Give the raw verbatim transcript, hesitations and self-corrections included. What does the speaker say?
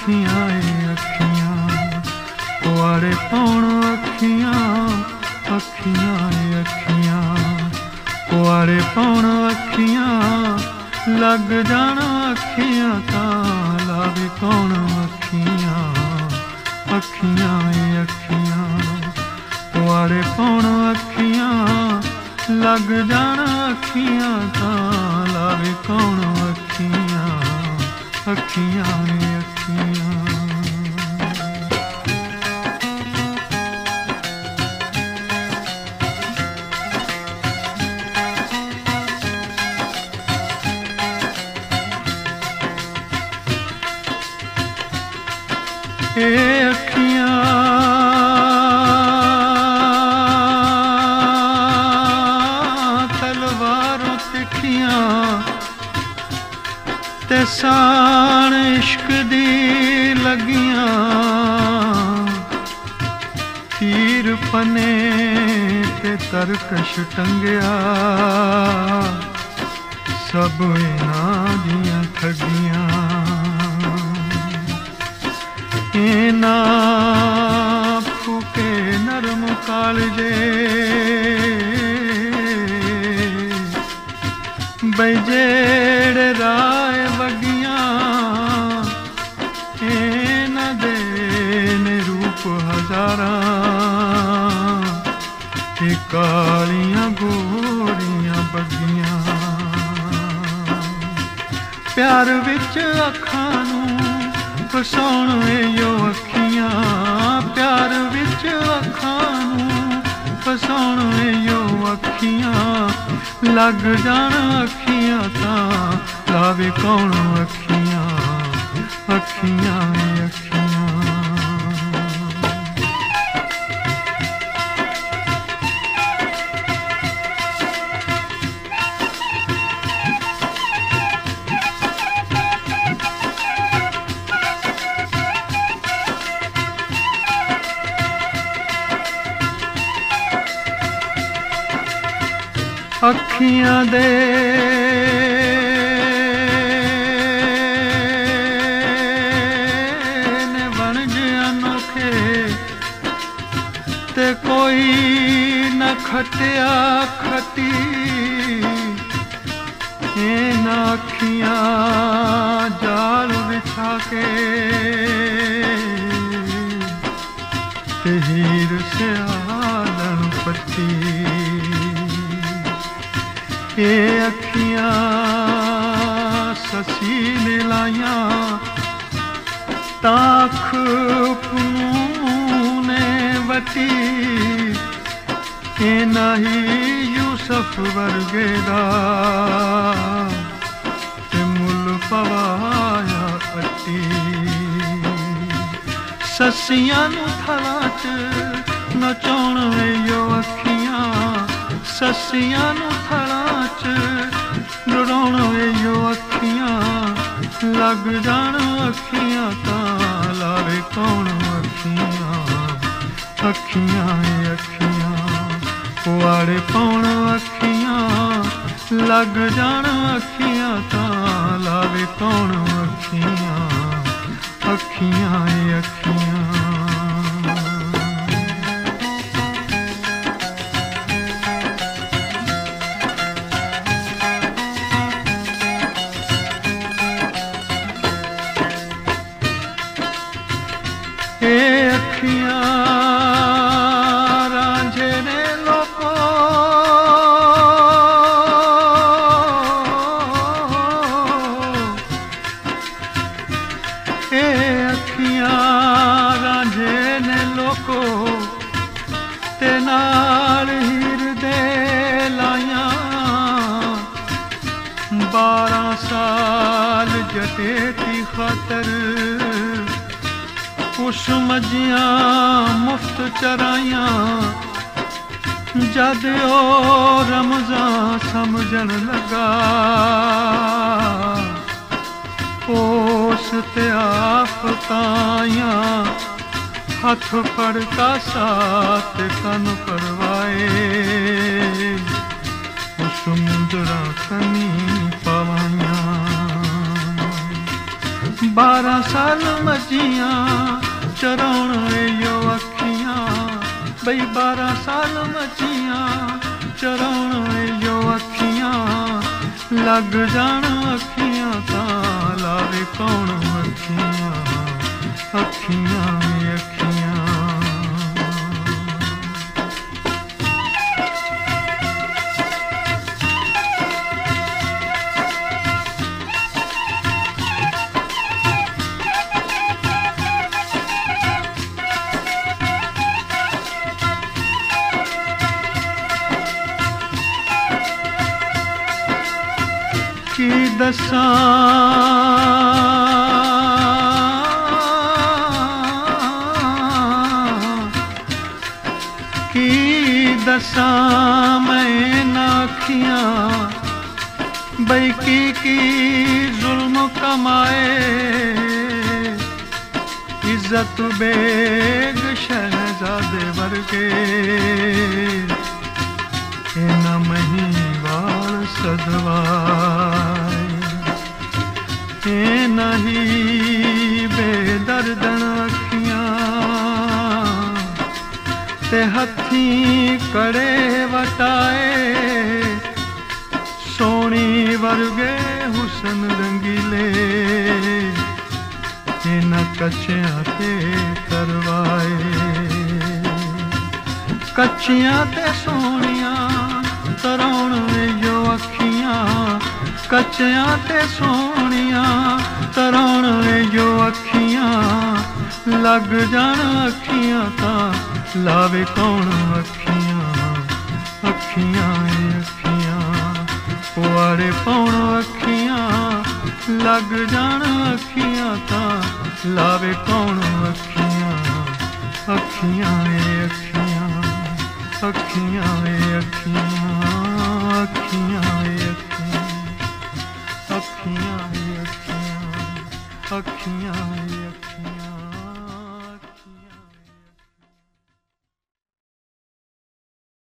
अखियां अखियां कुआरे पाउण अखियां अखियां अखियां कुआरे पाउण अखियां लग जाण अखियां तां लावे कौन अखियां अखियां अखियां कुआरे पाउण अखियां लग जाण अखियां तां लावे कौन अखियां अखियां अखियां ए अखियां तलवारों तिखियां ते साण इश्क दी लगियां तीर पने ते तरकश टंगिया सब इन्हां दियां ठगियां ना फूके नरम कालजे बई जेड़े राय वगियां न दे ने रूप हजारां कालियां गोरियां बगियां प्यार विच अखां नूं फसाउण यो अखियां प्यार विच अखां नूं फसाउण यो अखियां लग जाण अखियां तां लावे कौन अखियां अखियां अखियां अखियां दे ने वणज अनोखे ते कोई न खटिया खटी न अखियां जाल बिछा के ते हीर से आलन पट्टी ये अखियां ससी ने लाया ताख ने वटी ये नहीं यूसुफ वर्गे दा ते मुल पवाया अटी ससियां नू थला च नचाउण यो अखियां ससियां नू थला लुड़ाउण यो अखियां लग जाण अखियां तां लावे कौन अखियां अखियां अखियां कुआरे पाउण अखियां लग जाण अखियां तां लावे कौन अखियां अखियां अखियां अखियां रांझे ने लोको ए अखियां रांझे ने लोको ते नाल हीर दे लाया बारह साल जटे दी खातर उस मजियां मुफ्त चराइयां जद ओ रमजान समझन लगा उस ते आफताइयां हथ फड़का साथ तन परवाए उस मुंदरा कनी पवाइयां बारह साल मजियां चराउण यो अखियां, बई बारह साल मजियां चराउण यो अखियां, लग जाण अखियां तां लावे कौन अखियां, अखियां अखियां। की दसां की दसां मैं नाखियां, बई की की जुल्म कमाए, इज्जत बेग शहजादे वर्गे, न महीवाल सदवाए, ए नहीं बेदर्दन अखियां, ते हथी कड़े वटाए, सोनी वर्गे हुसन रंगीले, ए न कच्चियां ते करवाए, कच्चियां ते सोनियां तराउण यो अखियां, कच्चियां ते सोनियां तराउण यो अखियां, लग जाण अखियां तां लावे कौन अखियां, अखियां अखियां पुआड़े पौण अखियां, लग जाण अखियां तां लावे कौन अखियां, अखियां अखियां अखियां अखियां।